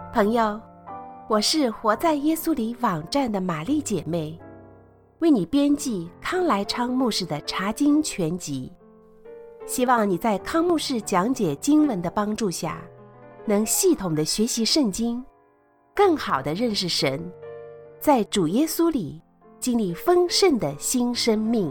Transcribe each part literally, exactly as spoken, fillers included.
朋友，我是活在耶稣里网站的玛丽姐妹，为你编辑康来昌牧师的查经全集，希望你在康牧师讲解经文的帮助下，能系统的学习圣经，更好的认识神，在主耶稣里经历丰盛的新生命。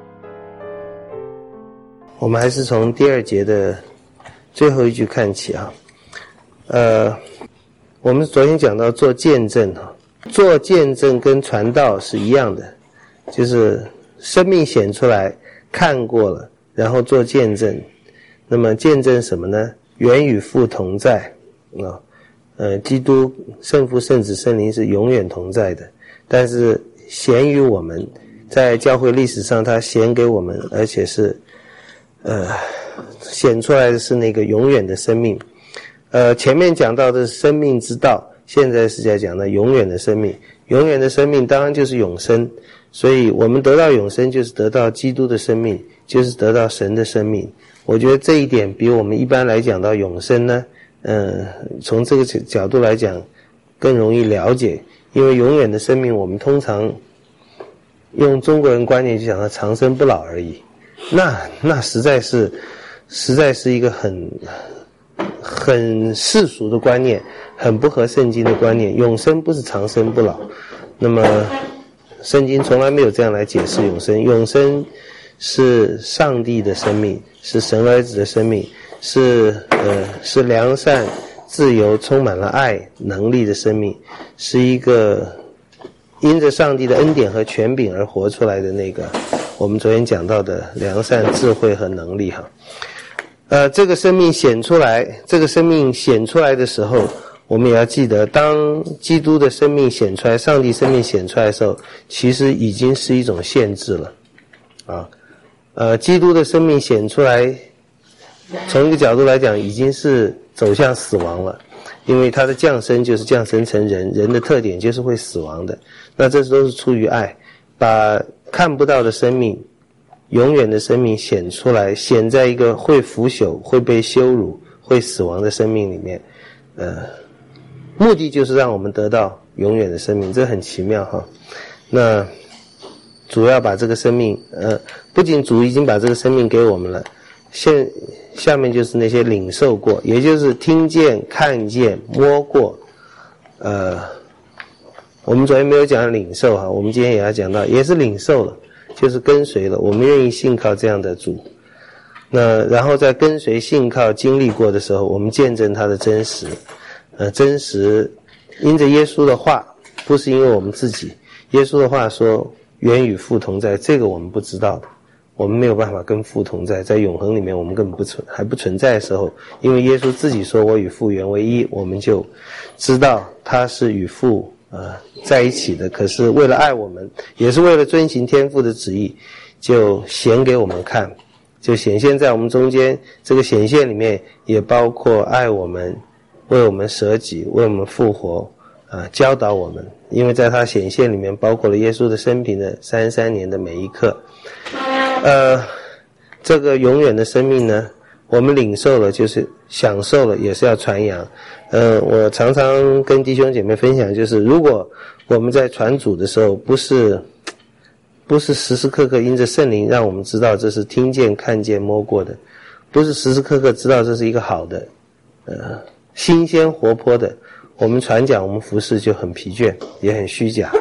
我们还是从第二节的最后一句看起啊。呃，我们昨天讲到做见证啊，做见证跟传道是一样的，就是生命显出来，看过了，然后做见证。那么见证什么呢？原与父同在啊，呃，基督圣父、圣子、圣灵是永远同在的，但是显于我们，在教会历史上，他显给我们，而且是呃显出来的是那个永远的生命。呃，前面讲到的生命之道，现在是在讲的永远的生命。永远的生命当然就是永生，所以我们得到永生就是得到基督的生命，就是得到神的生命。我觉得这一点比我们一般来讲到永生呢，呃，从这个角度来讲更容易了解。因为永远的生命，我们通常用中国人观念就讲它长生不老而已，那那实在是实在是一个很很世俗的观念，很不合圣经的观念。永生不是长生不老，那么圣经从来没有这样来解释永生。永生是上帝的生命，是神儿子的生命，是呃是良善、自由、充满了爱、能力的生命，是一个因着上帝的恩典和权柄而活出来的那个我们昨天讲到的良善、智慧和能力哈。呃，这个生命显出来，这个生命显出来的时候，我们也要记得，当基督的生命显出来，上帝生命显出来的时候，其实已经是一种限制了啊。呃，基督的生命显出来，从一个角度来讲，已经是走向死亡了，因为他的降生就是降生成人，人的特点就是会死亡的。那这都是出于爱，把看不到的生命，永远的生命显出来，显在一个会腐朽、会被羞辱、会死亡的生命里面，呃，目的就是让我们得到永远的生命，这很奇妙哈。那主要把这个生命，呃，不仅主已经把这个生命给我们了，现下面就是那些领受过，也就是听见、看见、摸过，呃，我们昨天没有讲领受哈，我们今天也要讲到，也是领受了。就是跟随了，我们愿意信靠这样的主。那然后在跟随信靠经历过的时候，我们见证他的真实。呃，真实因着耶稣的话，不是因为我们自己。耶稣的话说原与父同在，这个我们不知道的，我们没有办法跟父同在，在永恒里面我们根本不存还不存在的时候，因为耶稣自己说我与父原为一，我们就知道他是与父呃，在一起的。可是为了爱我们，也是为了遵行天父的旨意，就显给我们看，就显现在我们中间。这个显现里面也包括爱我们，为我们舍己，为我们复活啊、呃，教导我们。因为在他显现里面包括了耶稣的生平的三十三年的每一刻。呃，这个永远的生命呢，我们领受了，就是享受了，也是要传扬。呃，我常常跟弟兄姐妹分享，就是如果我们在传主的时候，不是不是时时刻刻因着圣灵让我们知道这是听见、看见、摸过的，不是时时刻刻知道这是一个好的、呃新鲜活泼的，我们传讲、我们服事就很疲倦，也很虚假。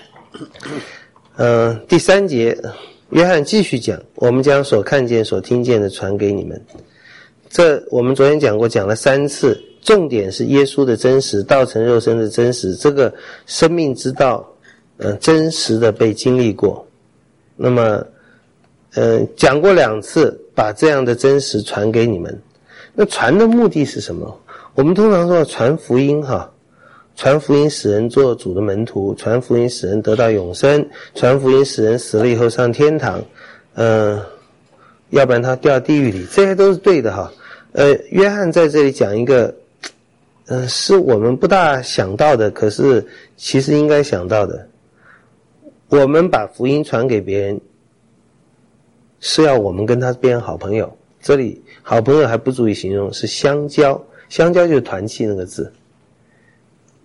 呃，第三节，约翰继续讲，我们将所看见、所听见的传给你们。这我们昨天讲过，讲了三次。重点是耶稣的真实，道成肉身的真实，这个生命之道呃真实的被经历过。那么呃讲过两次，把这样的真实传给你们。那传的目的是什么？我们通常说传福音哈，传福音使人做主的门徒，传福音使人得到永生，传福音使人死了以后上天堂，呃要不然他掉地狱里，这些都是对的哈。呃约翰在这里讲一个呃，是我们不大想到的，可是其实应该想到的。我们把福音传给别人，是要我们跟他变成好朋友。这里好朋友还不足以形容，是相交，相交就是团契那个字。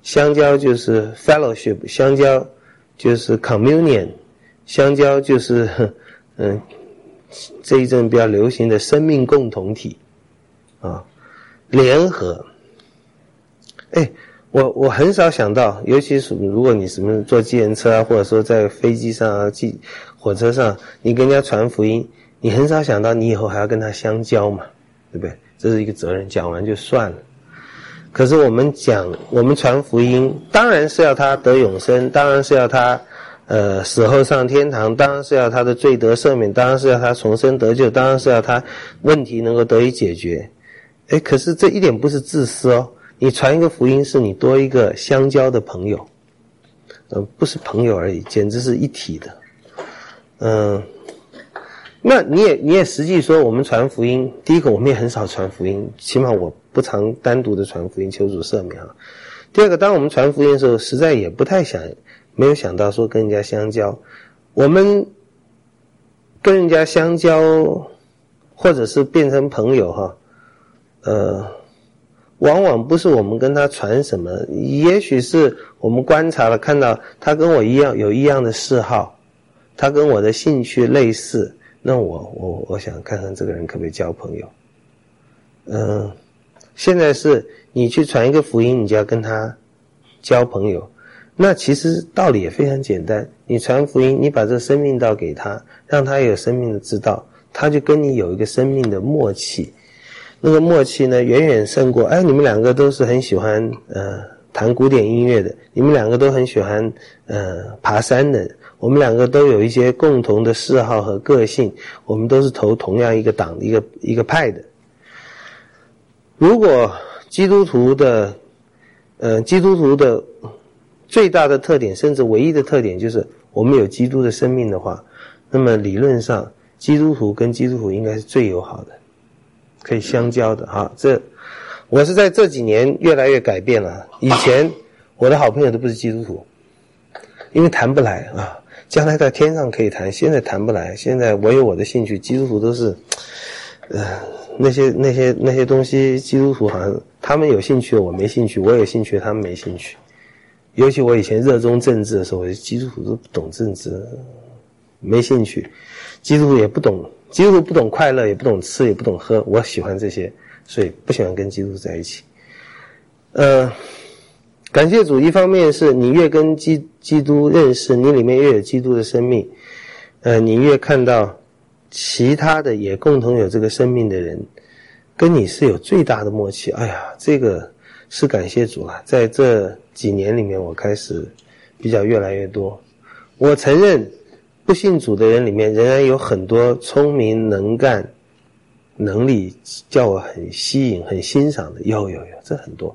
相交就是 fellowship， 相交就是 communion， 相交就是嗯这一阵比较流行的生命共同体啊，联合。哎，我我很少想到，尤其是如果你什么坐计程车啊，或者说在飞机上啊、机火车上，你跟人家传福音，你很少想到你以后还要跟他相交嘛，对不对？这是一个责任，讲完就算了。可是我们讲，我们传福音，当然是要他得永生，当然是要他呃死后上天堂，当然是要他的罪得赦免，当然是要他重生得救，当然是要他问题能够得以解决。哎，可是这一点不是自私哦。你传一个福音，是你多一个相交的朋友，呃，不是朋友而已，简直是一体的。嗯、呃，那你也你也实际说，我们传福音，第一个我们也很少传福音，起码我不常单独的传福音，求主赦免啊。第二个，当我们传福音的时候，实在也不太想，没有想到说跟人家相交，我们跟人家相交，或者是变成朋友哈，呃。往往不是我们跟他传什么，也许是我们观察了看到他跟我一样有一样的嗜好，他跟我的兴趣类似，那我我我想看看这个人可不可以交朋友。嗯、呃，现在是你去传一个福音，你就要跟他交朋友，那其实道理也非常简单，你传福音，你把这个生命道给他，让他有生命的之道，他就跟你有一个生命的默契。那个默契呢，远远胜过，哎，你们两个都是很喜欢呃弹古典音乐的，你们两个都很喜欢呃爬山的，我们两个都有一些共同的嗜好和个性，我们都是投同样一个党一个一个派的。如果基督徒的呃基督徒的最大的特点，甚至唯一的特点就是我们有基督的生命的话，那么理论上基督徒跟基督徒应该是最友好的，可以相交的哈。这我是在这几年越来越改变了。以前我的好朋友都不是基督徒，因为谈不来啊。将来在天上可以谈，现在谈不来。现在我有我的兴趣，基督徒都是，呃，那些那些那些东西，基督徒好像他们有兴趣，我没兴趣；我有兴趣，他们没兴趣。尤其我以前热衷政治的时候，我基督徒都不懂政治，没兴趣。基督徒也不懂。基督徒不懂快乐，也不懂吃，也不懂喝，我喜欢这些，所以不喜欢跟基督徒在一起。呃，感谢主，一方面是你越跟基基督认识，你里面越有基督的生命，呃，你越看到其他的也共同有这个生命的人，跟你是有最大的默契。哎呀，这个是感谢主了，在这几年里面，我开始比较越来越多。我承认。不信主的人里面仍然有很多聪明能干能力叫我很吸引很欣赏的，有有有，这很多。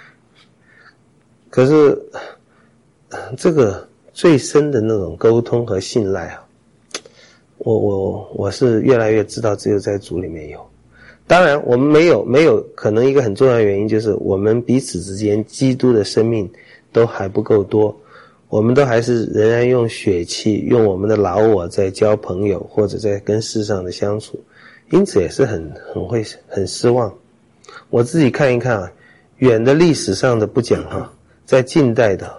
可是这个最深的那种沟通和信赖啊，我我我是越来越知道只有在主里面有。当然我们没有没有可能一个很重要的原因就是我们彼此之间基督的生命都还不够多，我们都还是仍然用血气，用我们的老我在交朋友，或者在跟世上的相处，因此也是很很会很失望。我自己看一看啊，远的历史上的不讲哈，在近代的，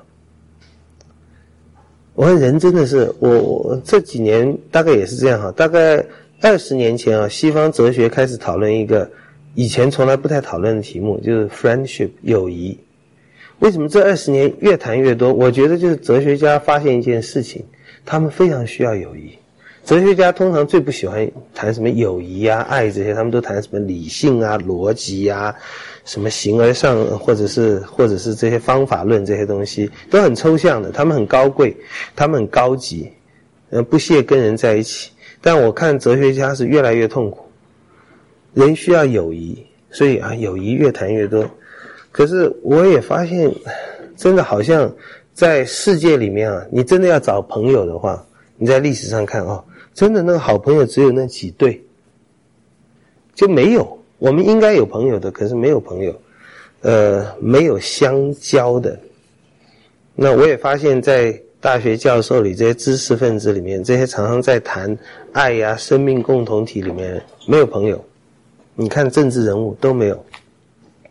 我看人真的是，我我这几年大概也是这样哈，大概二十年前啊，西方哲学开始讨论一个以前从来不太讨论的题目，就是 friendship 友谊。为什么这二十年越谈越多？我觉得就是哲学家发现一件事情，他们非常需要友谊。哲学家通常最不喜欢谈什么友谊啊、爱这些，他们都谈什么理性啊、逻辑啊、什么形而上，或者是或者是这些方法论这些东西，都很抽象的，他们很高贵，他们很高级，呃，不屑跟人在一起。但我看哲学家是越来越痛苦，人需要友谊，所以啊，友谊越谈越多。可是我也发现，真的好像在世界里面啊，你真的要找朋友的话，你在历史上看哦，真的那个好朋友只有那几对，就没有。我们应该有朋友的，可是没有朋友，呃，没有相交的。那我也发现在大学教授里，这些知识分子里面，这些常常在谈爱呀、生命共同体里面，没有朋友。你看政治人物都没有。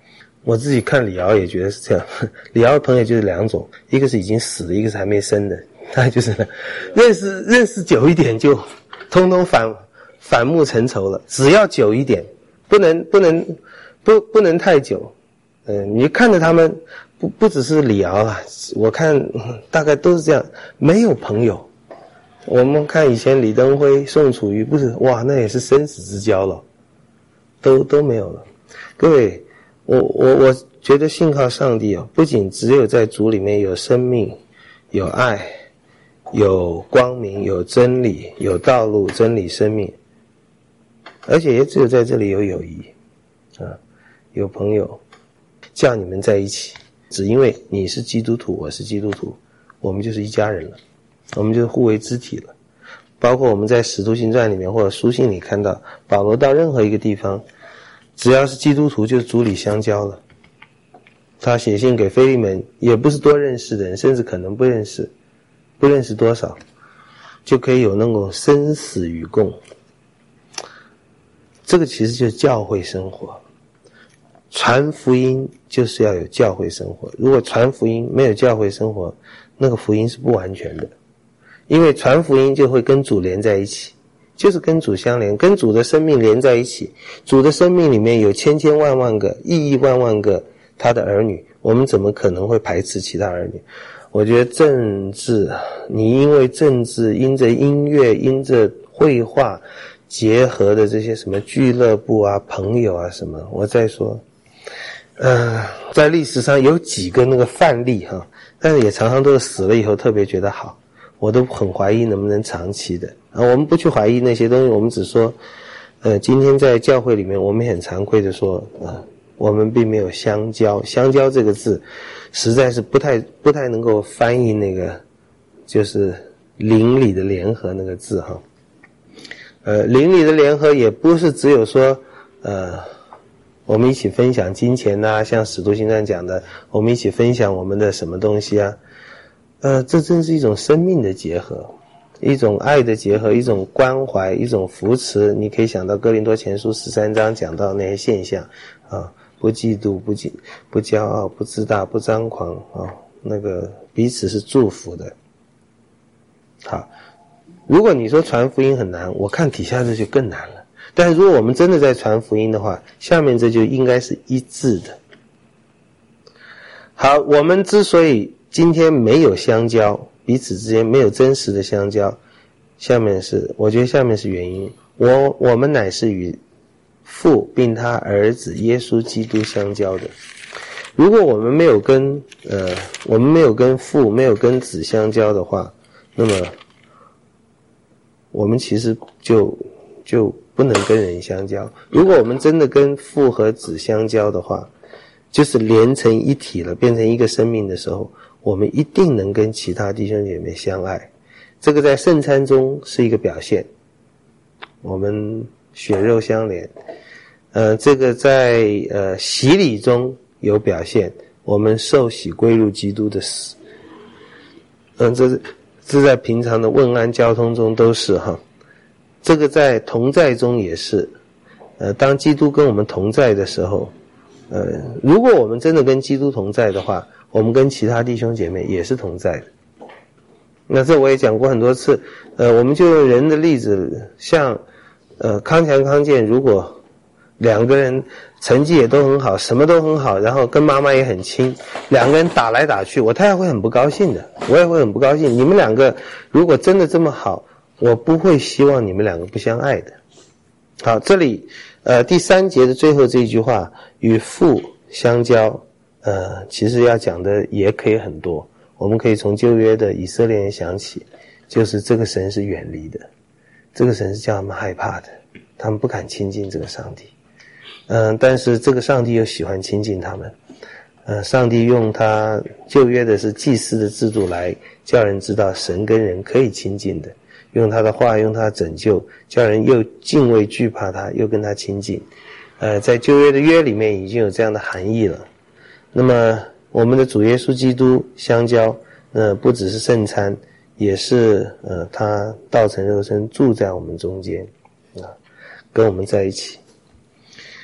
我自己看李敖也觉得是这样，李敖的朋友就是两种，一个是已经死的，一个是还没生的，他就是认识认识久一点就通通反反目成仇了，只要久一点，不能不能不不能太久。呃，你看着他们不不只是李敖啊，我看大概都是这样，没有朋友。我们看以前李登辉、宋楚瑜，不是哇，那也是生死之交了，都都没有了。各位，我我我觉得信靠上帝啊，不仅只有在主里面有生命、有爱、有光明、有真理、有道路、真理、生命，而且也只有在这里有友谊啊，有朋友叫你们在一起，只因为你是基督徒，我是基督徒，我们就是一家人了，我们就是互为肢体了。包括我们在使徒行传里面或者书信里看到，保罗到任何一个地方，只要是基督徒就是主里相交了。他写信给腓利门，也不是多认识的人，甚至可能不认识，不认识多少，就可以有那种生死与共。这个其实就是教会生活。传福音就是要有教会生活，如果传福音没有教会生活，那个福音是不完全的。因为传福音就会跟主连在一起，就是跟主相连，跟主的生命连在一起。主的生命里面有千千万万个、亿亿万万个他的儿女，我们怎么可能会排斥其他儿女？我觉得政治，你因为政治，因着音乐，因着绘画结合的这些什么俱乐部啊、朋友啊什么，我再说呃，在历史上有几个那个范例哈，但是也常常都是死了以后特别觉得好，我都很怀疑能不能长期的啊。我们不去怀疑那些东西，我们只说呃，今天在教会里面我们很惭愧的说啊、呃，我们并没有相交。相交这个字实在是不太不太能够翻译那个就是邻里的联合那个字哈。呃，邻里的联合也不是只有说呃我们一起分享金钱啊，像使徒行传讲的，我们一起分享我们的什么东西啊，呃，这真是一种生命的结合，一种爱的结合，一种关怀，一种扶持。你可以想到哥林多前书十三章讲到那些现象啊，不嫉妒，不骄不骄傲，不自大，不张狂啊，那个彼此是祝福的。好，如果你说传福音很难，我看底下这就更难了。但是如果我们真的在传福音的话，下面这就应该是一致的。好，我们之所以今天没有相交，彼此之间没有真实的相交，下面是我觉得下面是原因。我我们乃是与父并他儿子耶稣基督相交的。如果我们没有跟呃我们没有跟父没有跟子相交的话，那么我们其实就就不能跟人相交。如果我们真的跟父和子相交的话，就是连成一体了，变成一个生命的时候，我们一定能跟其他弟兄姐妹相爱。这个在圣餐中是一个表现，我们血肉相连。呃，这个在呃洗礼中有表现，我们受洗归入基督的死。嗯、呃，这是这在平常的问安交通中都是哈。这个在同在中也是，呃，当基督跟我们同在的时候，呃，如果我们真的跟基督同在的话，我们跟其他弟兄姐妹也是同在的。那这我也讲过很多次，呃，我们就用人的例子，像呃康强康健，如果两个人成绩也都很好，什么都很好，然后跟妈妈也很亲，两个人打来打去，我太太会很不高兴的，我也会很不高兴。你们两个如果真的这么好，我不会希望你们两个不相爱的。好，这里呃第三节的最后这一句话，与父相交，呃其实要讲的也可以很多。我们可以从旧约的以色列人想起，就是这个神是远离的，这个神是叫他们害怕的，他们不敢亲近这个上帝。嗯、呃，但是这个上帝又喜欢亲近他们。呃，上帝用他旧约的是祭司的制度来叫人知道神跟人可以亲近的。用他的话，用他的拯救，叫人又敬畏惧怕他，又跟他亲近。呃，在旧约的约里面已经有这样的含义了。那么我们的主耶稣基督相交，呃，不只是圣餐，也是呃他道成肉身住在我们中间啊，跟我们在一起。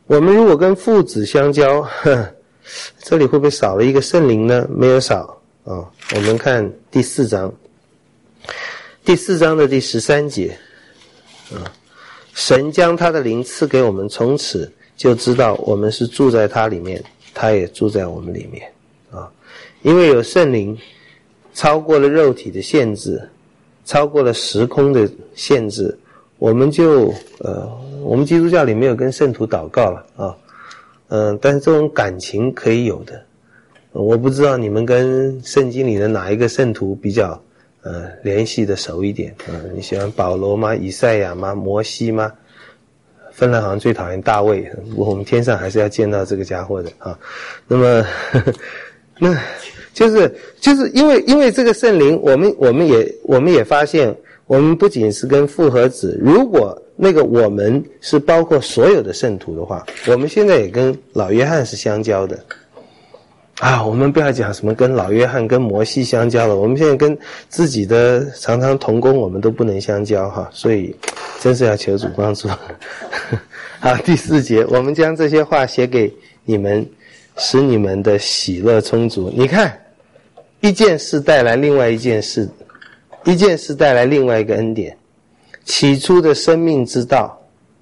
我们如果跟父子相交，呵，这里会不会少了一个圣灵呢？没有少啊、哦。我们看第四章，第四章的第十三节啊，神将他的灵赐给我们，从此就知道我们是住在他里面，他也住在我们里面啊。因为有圣灵，超过了肉体的限制，超过了时空的限制，我们就呃，我们基督教里没有跟圣徒祷告了啊，嗯、呃，但是这种感情可以有的。我不知道你们跟圣经里的哪一个圣徒比较呃联系的熟一点啊、呃？你喜欢保罗吗？以赛亚吗？摩西吗？芬兰好像最讨厌大卫，不过我们天上还是要见到这个家伙的啊。那么呵呵那就是就是因为因为这个圣灵，我们我们也我们也发现，我们不仅是跟父和子，如果那个我们是包括所有的圣徒的话，我们现在也跟老约翰是相交的啊。我们不要讲什么跟老约翰跟摩西相交了，我们现在跟自己的常常同工我们都不能相交哈，所以真是要求主帮助。好，第四节，我们将这些话写给你们，使你们的喜乐充足。你看，一件事带来另外一件事，一件事带来另外一个恩典。起初的生命之道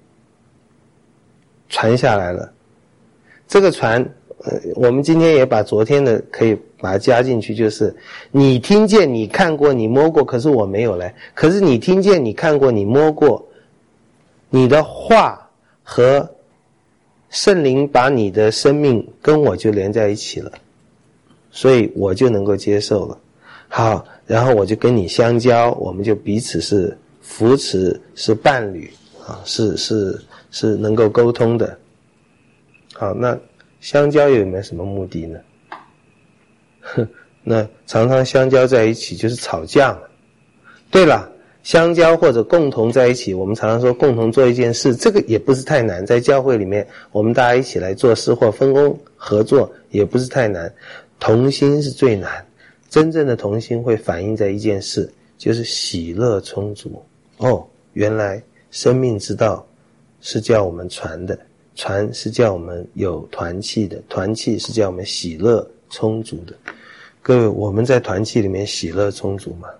传下来了，这个传呃，我们今天也把昨天的可以把它加进去，就是你听见你看过你摸过，可是我没有来，可是你听见你看过你摸过，你的话和圣灵把你的生命跟我就连在一起了，所以我就能够接受了。好，然后我就跟你相交，我们就彼此是扶持，是伴侣啊，是是是能够沟通的。好，那相交有没有什么目的呢？哼，那常常相交在一起就是吵架嘛。对了，相交或者共同在一起，我们常常说共同做一件事，这个也不是太难，在教会里面我们大家一起来做事或分工合作也不是太难，同心是最难。真正的同心会反映在一件事，就是喜乐充足。哦，原来生命之道是叫我们传的，传是叫我们有团契的，团契是叫我们喜乐充足的。各位，我们在团契里面喜乐充足吗？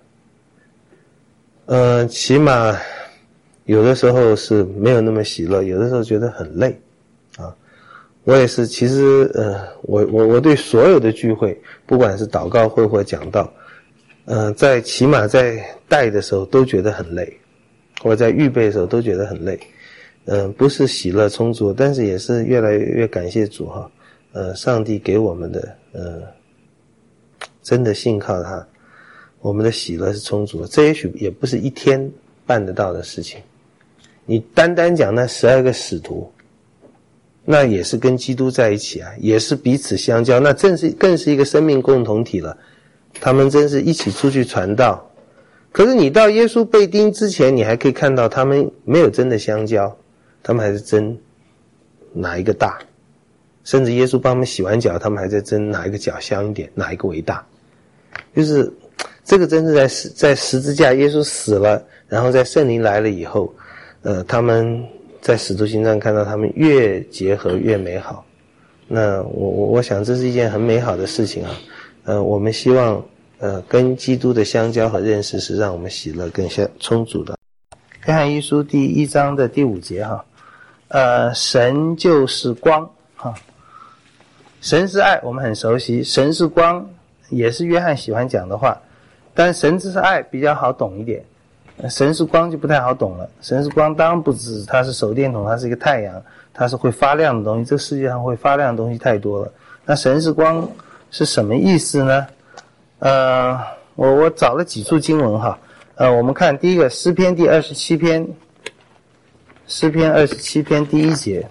呃，起码有的时候是没有那么喜乐，有的时候觉得很累啊。我也是，其实呃，我我我对所有的聚会，不管是祷告会或讲道，呃，在起码在带的时候都觉得很累，或者在预备的时候都觉得很累。嗯、呃，不是喜乐充足，但是也是越来越感谢主哈。呃，上帝给我们的呃，真的信靠他，我们的喜乐是充足的。这也许也不是一天办得到的事情。你单单讲那十二个使徒，那也是跟基督在一起啊，也是彼此相交，那正是更是一个生命共同体了。他们真是一起出去传道。可是你到耶稣被钉之前，你还可以看到他们没有真的相交，他们还是争哪一个大，甚至耶稣帮他们洗完脚，他们还在争哪一个脚香一点，哪一个为大。就是这个真是在在十字架耶稣死了，然后在圣灵来了以后，呃，他们在使徒行传看到他们越结合越美好。那我我我想这是一件很美好的事情啊。呃，我们希望呃跟基督的相交和认识是让我们喜乐更加充足的。约翰一书第一章的第五节哈，呃，神就是光哈，神是爱，我们很熟悉，神是光也是约翰喜欢讲的话，但神之爱比较好懂一点。神是光就不太好懂了。神是光当然不只是它是手电筒，它是一个太阳，它是会发亮的东西，这个世界上会发亮的东西太多了。那神是光是什么意思呢？呃我我找了几处经文哈。呃我们看第一个诗篇第二十七篇，诗篇二十七篇第一节，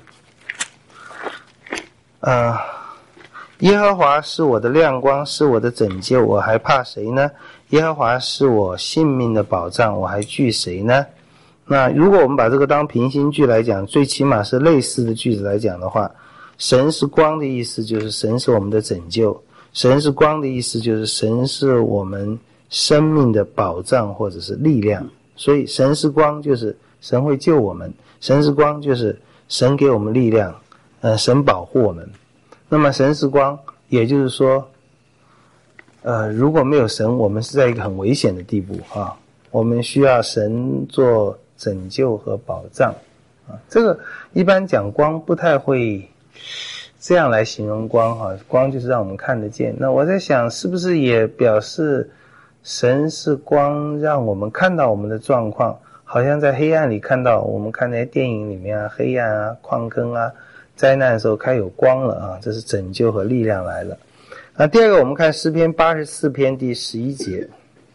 呃耶和华是我的亮光，是我的拯救，我还怕谁呢？耶和华是我性命的保障，我还惧谁呢？那如果我们把这个当平行句来讲，最起码是类似的句子来讲的话，神是光的意思就是神是我们的拯救，神是光的意思就是神是我们生命的保障或者是力量。所以神是光就是神会救我们，神是光就是神给我们力量， 呃，神保护我们。那么神是光，也就是说，呃，如果没有神，我们是在一个很危险的地步啊。我们需要神做拯救和保障啊。这个一般讲光不太会这样来形容光哈，光就是让我们看得见。那我在想，是不是也表示神是光，让我们看到我们的状况，好像在黑暗里看到，我们看那些电影里面啊，黑暗啊、矿坑啊、灾难的时候开有光了啊，这是拯救和力量来了。那第二个，我们看诗篇八十四篇第十一节。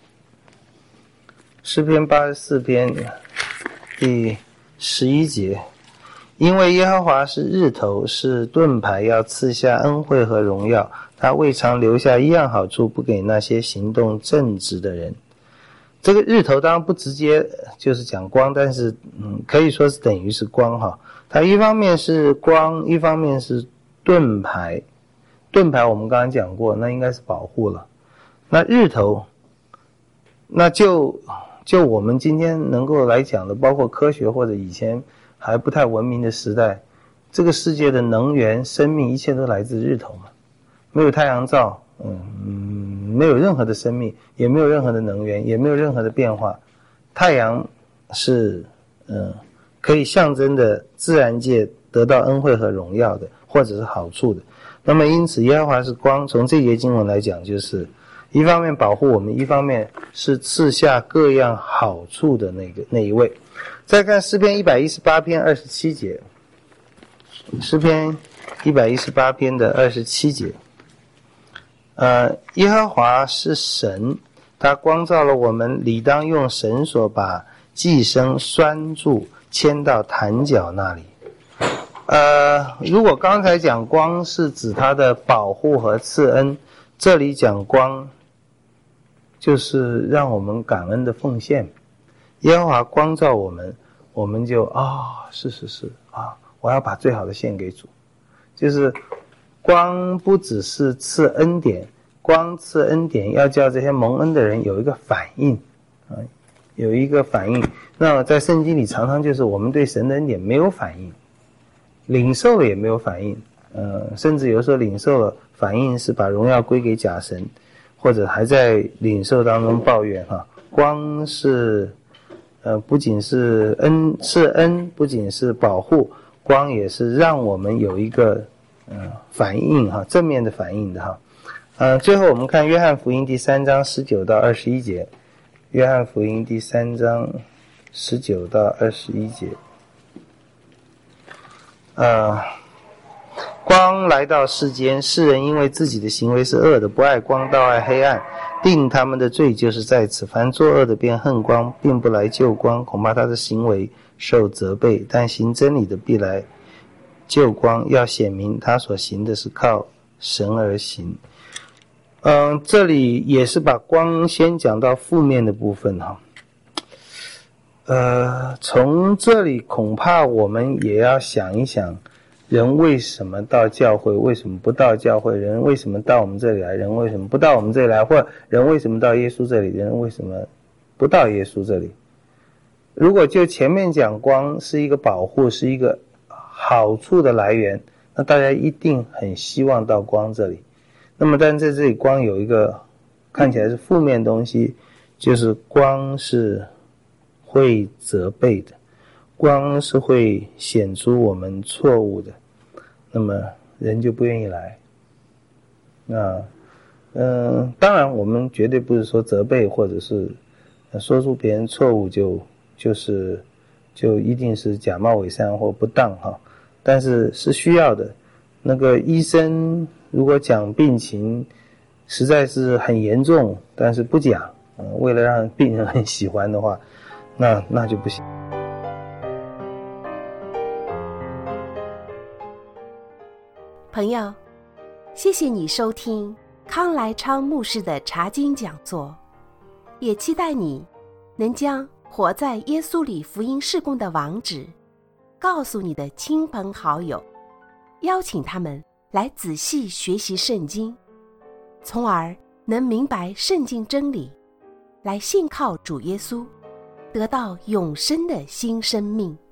诗篇八十四篇第十一节，因为耶和华是日头，是盾牌，要赐下恩惠和荣耀，他未尝留下一样好处不给那些行动正直的人。这个日头当然不直接就是讲光，但是嗯，可以说是等于是光哈。它一方面是光，一方面是盾牌。盾牌我们刚刚讲过，那应该是保护了。那日头，那就就我们今天能够来讲的，包括科学或者以前还不太文明的时代，这个世界的能源、生命，一切都来自日头嘛。没有太阳照，嗯，没有任何的生命，也没有任何的能源，也没有任何的变化。太阳是嗯，可以象征的自然界得到恩惠和荣耀的，或者是好处的。那么因此耶和华是光，从这节经文来讲，就是一方面保护我们，一方面是赐下各样好处的那个那一位。再看诗篇一百一十八篇二十七节，诗篇一百一十八篇的二十七节，呃，耶和华是神，他光照了我们，理当用绳索把寄生拴住，牵到坛角那里。呃，如果刚才讲光是指他的保护和赐恩，这里讲光就是让我们感恩的奉献。耶和华光照我们，我们就啊、哦，是是是啊，我要把最好的献给主。就是光不只是赐恩典，光赐恩典要叫这些蒙恩的人有一个反应啊，有一个反应。那在圣经里常常就是我们对神的恩典没有反应，领受了也没有反应，呃，甚至有时候领受了，反应是把荣耀归给假神，或者还在领受当中抱怨哈。光是，呃，不仅是恩是恩，不仅是保护，光也是让我们有一个呃反应哈，正面的反应的哈。呃，最后我们看约翰福音第三章十九到二十一节，约翰福音第三章十九到二十一节。呃，光来到世间，世人因为自己的行为是恶的，不爱光，倒爱黑暗，定他们的罪就是在此。凡作恶的便恨光，并不来救光，恐怕他的行为受责备。但行真理的必来救光，要显明他所行的是靠神而行。嗯、呃，这里也是把光先讲到负面的部分哈。呃，从这里恐怕我们也要想一想，人为什么到教会，为什么不到教会？人为什么到我们这里来？人为什么不到我们这里来？或者人为什么到耶稣这里？人为什么不到耶稣这里？如果就前面讲光是一个保护，是一个好处的来源，那大家一定很希望到光这里。那么但在这里光有一个看起来是负面的东西，就是光是会责备的，光是会显出我们错误的，那么人就不愿意来。那嗯、呃，当然我们绝对不是说责备或者是说出别人错误就就是就一定是假冒伪善或不当哈，但是是需要的。那个医生如果讲病情实在是很严重，但是不讲，嗯、呃，为了让病人很喜欢的话，那那就不行。 朋友，谢谢你收听康来昌牧师的查经讲座，也期待你能将活在耶稣里福音事工的网址告诉你的亲朋好友，邀请他们来仔细学习圣经，从而能明白圣经真理，来信靠主耶稣，得到永生的新生命。